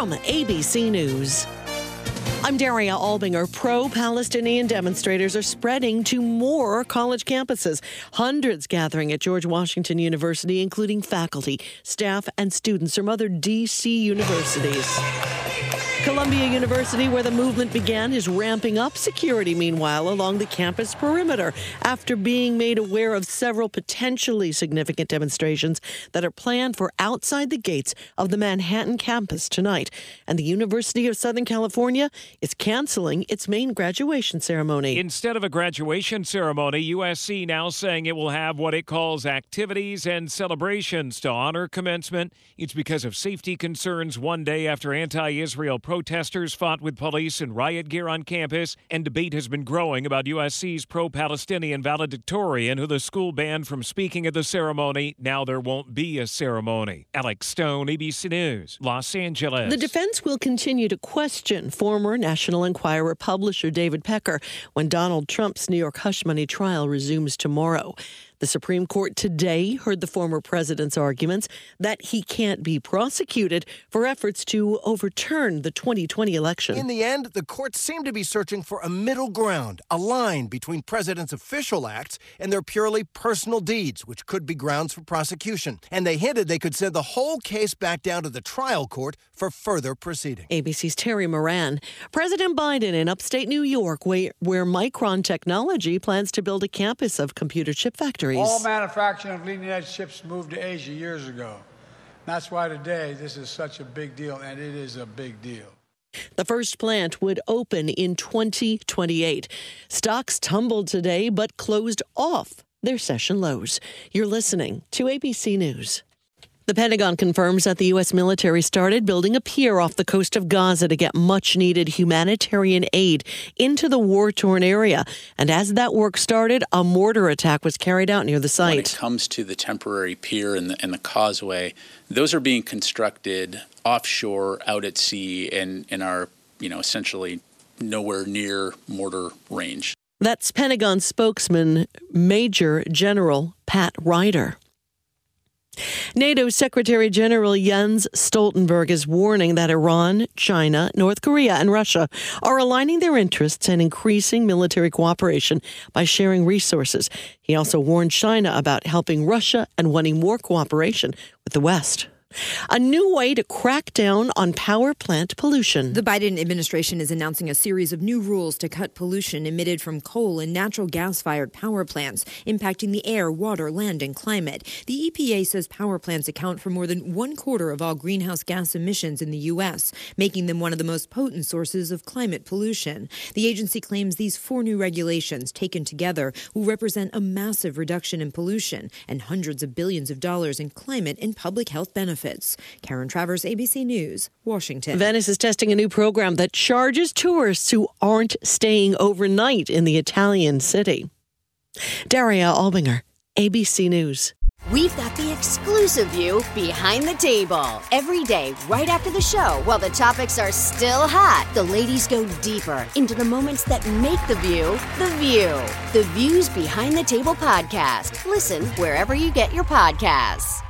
from ABC News. I'm Daria Albinger. Pro-Palestinian demonstrators are spreading to more college campuses. Hundreds gathering at George Washington University, including faculty, staff, and students from other D.C. universities. Columbia University, where the movement began, is ramping up security, meanwhile, along the campus perimeter after being made aware of several potentially significant demonstrations that are planned for outside the gates of the Manhattan campus tonight. And the University of Southern California is canceling its main graduation ceremony. Instead of a graduation ceremony, USC now saying it will have what it calls activities and celebrations to honor commencement. It's because of safety concerns one day after anti-Israel protesters fought with police in riot gear on campus, and debate has been growing about USC's pro-Palestinian valedictorian who the school banned from speaking at the ceremony. Now there won't be a ceremony. Alex Stone, ABC News, Los Angeles. The defense will continue to question former National Enquirer publisher David Pecker when Donald Trump's New York hush money trial resumes tomorrow. The Supreme Court today heard the former president's arguments that he can't be prosecuted for efforts to overturn the 2020 election. In the end, the courts seem to be searching for a middle ground, a line between presidents' official acts and their purely personal deeds, which could be grounds for prosecution. And they hinted they could send the whole case back down to the trial court for further proceedings. ABC's Terry Moran. President Biden in upstate New York, where Micron Technology plans to build a campus of computer chip factories. All manufacturing of leading-edge chips moved to Asia years ago. That's why today this is such a big deal, and it is a big deal. The first plant would open in 2028. Stocks tumbled today, but closed off their session lows. You're listening to ABC News. The Pentagon confirms that the U.S. military started building a pier off the coast of Gaza to get much-needed humanitarian aid into the war-torn area. And as that work started, a mortar attack was carried out near the site. When it comes to the temporary pier and the causeway, those are being constructed offshore, out at sea, and are, essentially nowhere near mortar range. That's Pentagon spokesman Major General Pat Ryder. NATO Secretary General Jens Stoltenberg is warning that Iran, China, North Korea, and Russia are aligning their interests and increasing military cooperation by sharing resources. He also warned China about helping Russia and wanting more cooperation with the West. A new way to crack down on power plant pollution. The Biden administration is announcing a series of new rules to cut pollution emitted from coal and natural gas-fired power plants, impacting the air, water, land, and climate. The EPA says power plants account for more than 1/4 of all greenhouse gas emissions in the U.S., making them one of the most potent sources of climate pollution. The agency claims these 4 new regulations, taken together, will represent a massive reduction in pollution and hundreds of billions of dollars in climate and public health benefits. Karen Travers, ABC News, Washington. Venice is testing a new program that charges tourists who aren't staying overnight in the Italian city. Daria Albinger, ABC News. We've got the exclusive view behind the table. Every day, right after the show, while the topics are still hot, the ladies go deeper into the moments that make the View the View. The Views Behind the Table podcast. Listen wherever you get your podcasts.